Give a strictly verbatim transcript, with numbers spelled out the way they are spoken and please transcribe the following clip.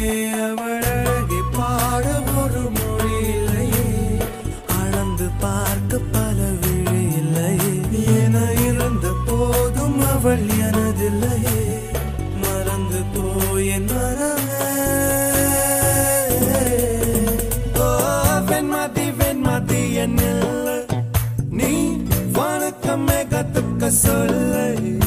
அவள் அழகை பாட ஒரு மொழி இல்லையே, அளந்து பார்க்க பல விழி இல்லையே, என இருந்த போதும் அவள் எனதில்லையே, மறந்து போய் என் மனமே. ஓ வெண்மதி வெண்மதி என்னில்லை, நீ வணக்கமே கத்துக்க சொல்லை.